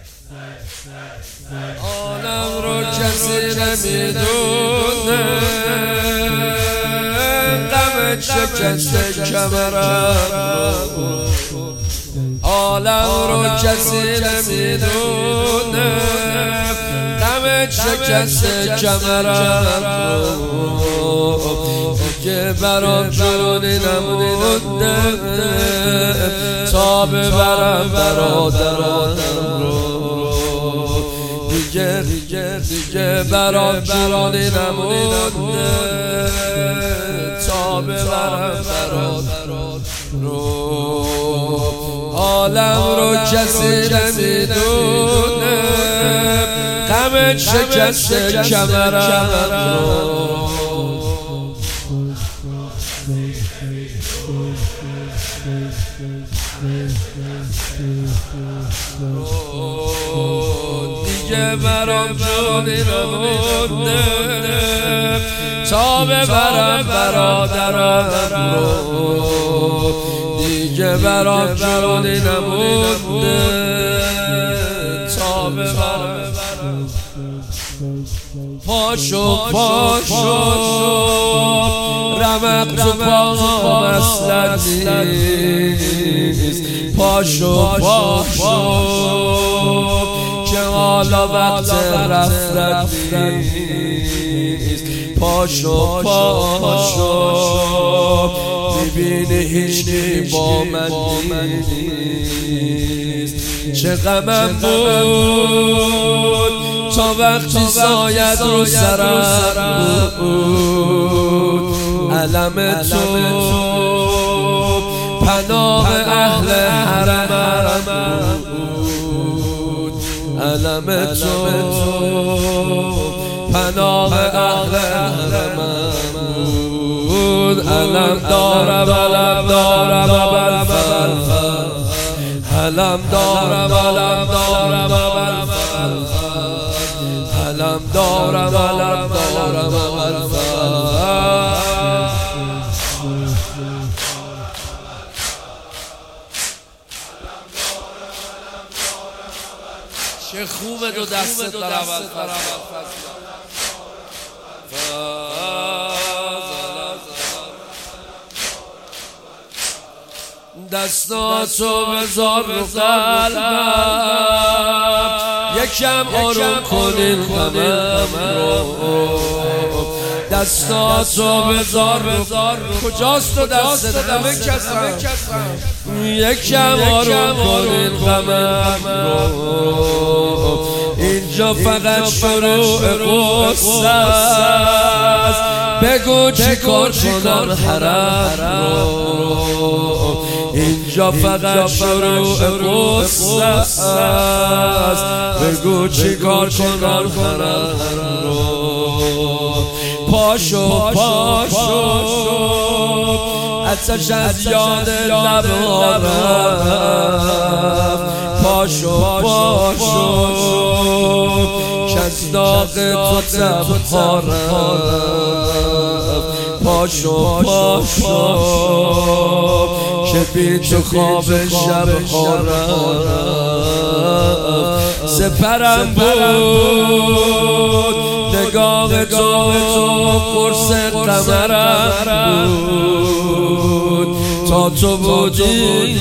عالم رو کسی نمیدونه، غم شکست کمرم. عالم رو کسی نمیدونه، غم شکست کمرم. که برام جونی نمونده تا ببرم برادرم رو. دیگه برام جونی نمونده تا ببرم برادرم رو. عالم رو کسی نمیدونه، غم شکست کمرم رو. دیگه برام جونی نمونده تا ببرم برادرم رو. دیگه برام جونی نمونده تا ببرم. پاشو رمق تو پاهم اصلا نیست. پاشو که حالا وقت رفتن نیست. پاشو میبینی هیچی با من نیست. چه غمم بود تا وقتی سایت رو سرم بود. علم تو پناه اهل حرمم بود. علم تو پناه اهل حرمم بود. علم دارم علم دارم علم دارم علم دارم علم دارم علم دارم. چه خوبه دو دست دارم دستاتو بذار رو قلبم، یکم آروم کنین غمم رو. دستاتو بذار کجاست تو دستت همه کسم، یکم آروم کنین غمم رو. اینجا فقط شروع قصه است، بگو چی کار کنم حرم رو. اینجا فقط شروع قصه است، بگو چی کار کنم حرم رو. پاشو اتش از یاد لبارم. پاشو که از داغ تو تبخارم. پاشو که بی تو خواب شب خورم. سپرم بود نگاه تو قرص قمرم بود. تا تو بودی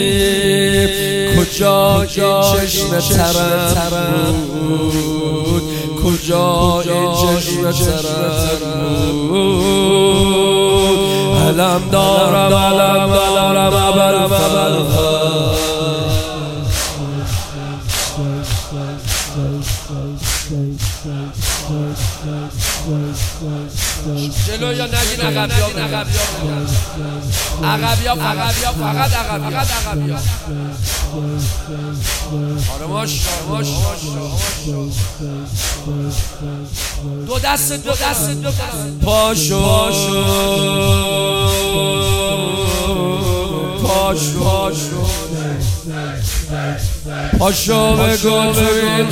کجا این چشم ترم بود، کجا این چشم ترم بود. علم دارم علم دارم جلو یا نگین عقبیا فقط عقبیا. آره ماش دو دست پاشو بگو ببین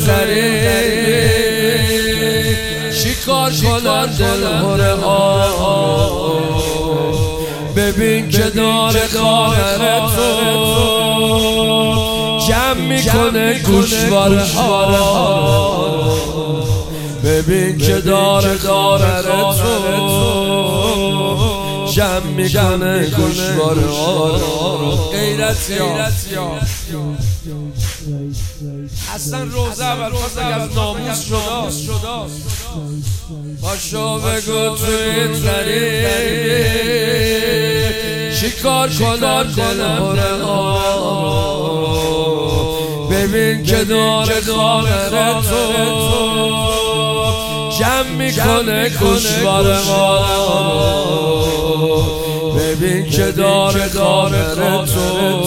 چی کار کنن دلهره ها. ببین که داره خواهر تو جمع میکنه گوشواره ها. ببین که داره تو جمع میکنه گوشواره ها. غیرتی ها اصلا روزه اول از ناموس شده. باشو بگو تو این غریب چیکار کنم دلم ها. ببین که داره خاطر تو جمع میکنه گوشواره ها. ببین که داره خاطر تو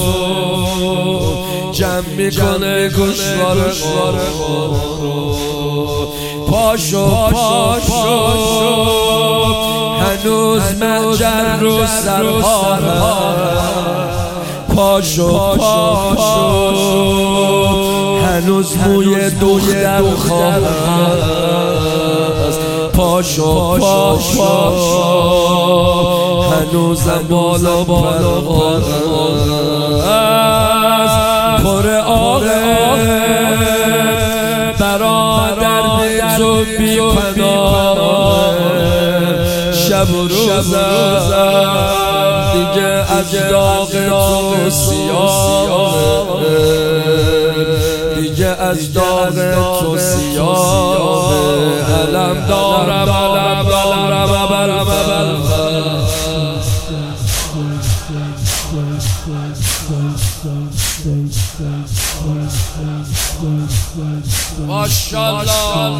جمع میکنه گوشواره ها. پاشو هنوز محجر رو سرها. پاشو هنوز موی دختر خواهد. پاشو هنوزم بالا پر آقه برادر تو بی پناه. شب و روزم دیگه از داغ تو سیاه. دیگه از داغ تو سیاه. علم دارم ماشاءالله.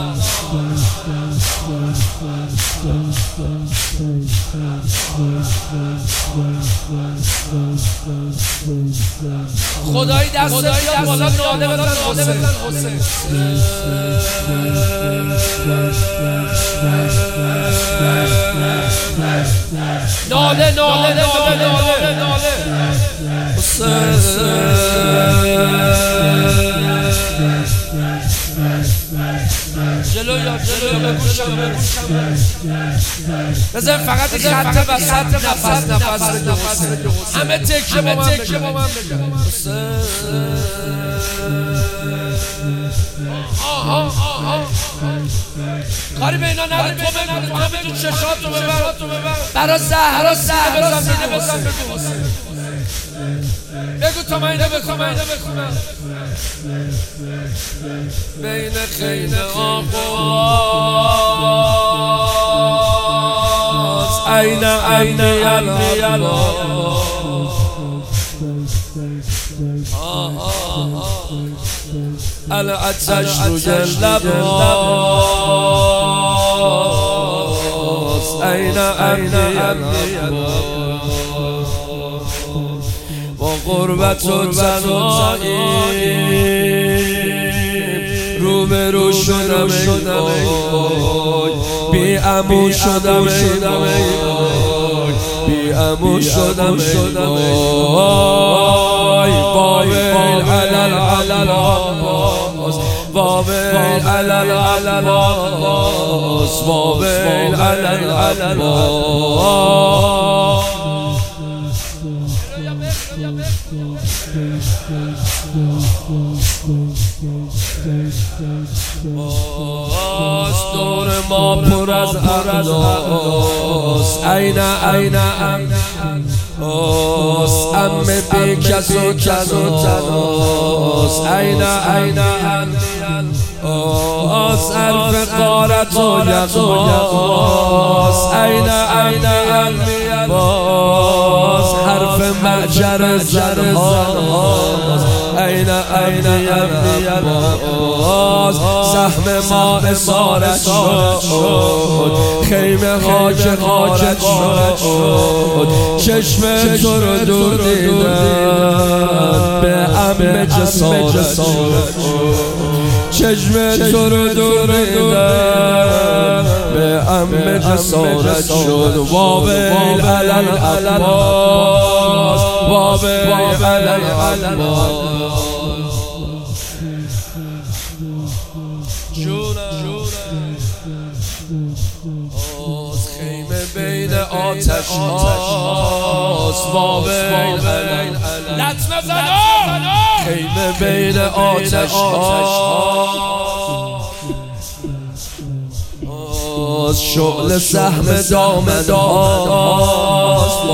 خدایی دست بیاد بالا ناله بزن حسین. ناله جلو بزن فقط این خط وسط نفس همه تکیه با من بگم. کاری به اینا نداره. تو تو چشاتو ببر برا زهرا بزن بگو تا من اینو بخونم. بین خیل آقاز عین العطش روی لباس عین با غربت و تنهایی روبرو شدم بی عمو شدم بابل علل دور ما پر از ارداس عین ام بی کس و تناس عین حرف قارت و یقاس عین باز حرف معجر زرهاس عین باز سهم ما اسارت شد خیمه ها که غارت شد چشم تو رو دور دیدن به عمه جسارت شد چشم تو رو دور دیدن به عمه جسارت شد بابل علل عباس بابل علل عباس خیمه بین آتش هاست بابل علل لطمه زدم بین آتش ها شعل سهم دامن هاست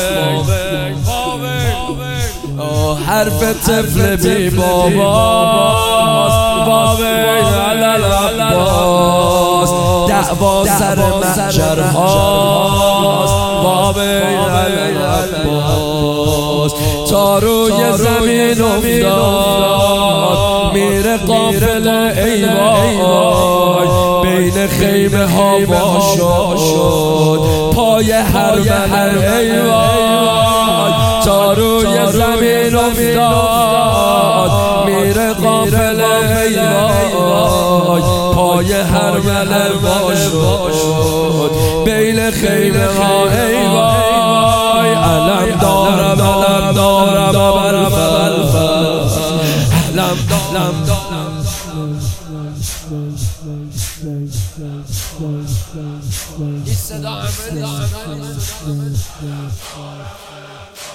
حرف طفل بی باباست بابین علال عباس دعوا سر محشر هاست بابین علال عباس تا روی زمین افتاد میره قافله ای وای بین خیمه ها با شد پای هر ای وای تا روی زمین افتاد میره قافله ای وای پای هر با شد بین خیمه ها ای وای علم دارم علم دارم علم دارم این صدا